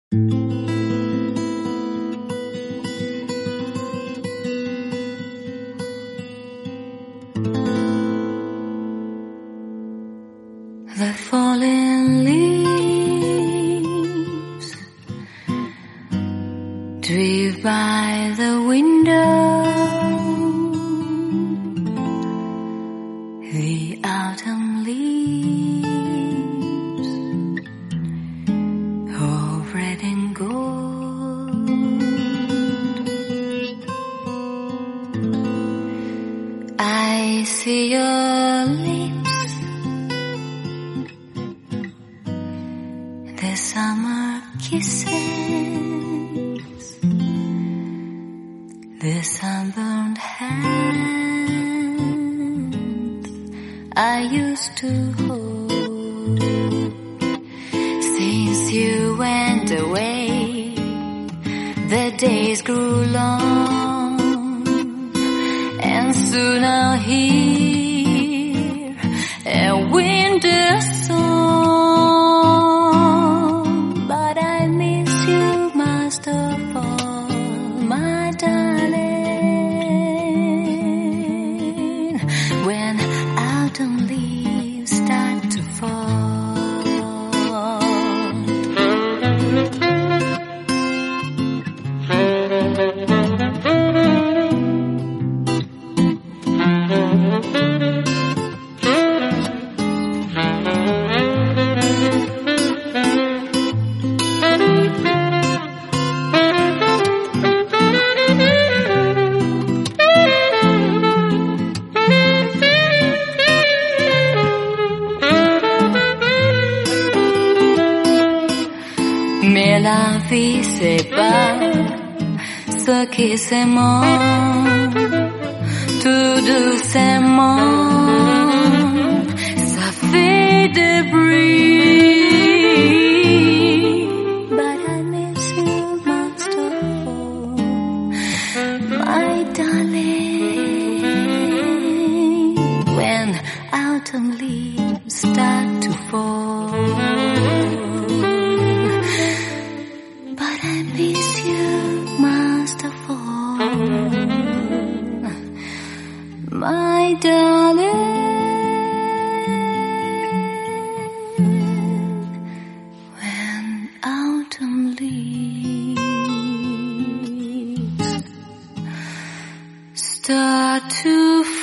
The fallen leaves drift by the window. The autumn leaves of red and gold. I see your lips, the summer kisses, the sunburned hands I used to hold. Since you went away, the days grew long, and soon I'll hear a winter song. But I miss you most of all, my darling, when autumn leaves start to fall. Mais la vie c'est pas ce qui s'aiment tout doucement, ça fait du bruit. But I miss you most of all, my darling, when autumn leaves start to fall. But I miss you most of all, my darling, when autumn leaves start to fall.